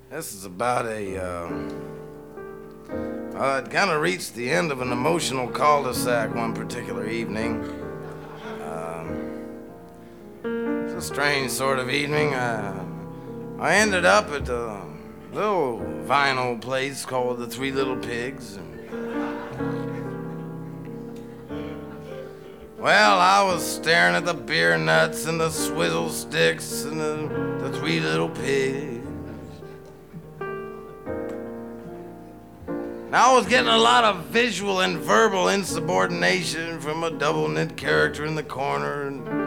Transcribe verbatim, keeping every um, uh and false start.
This is about a, uh, well, I'd kind of reached the end of an emotional cul-de-sac one particular evening. Um, it's a strange sort of evening. Uh, I ended up at a little vinyl place called the Three Little Pigs. And, well, I was staring at the beer nuts and the swizzle sticks and the, the Three Little Pigs. Now, I was getting a lot of visual and verbal insubordination from a double-knit character in the corner, and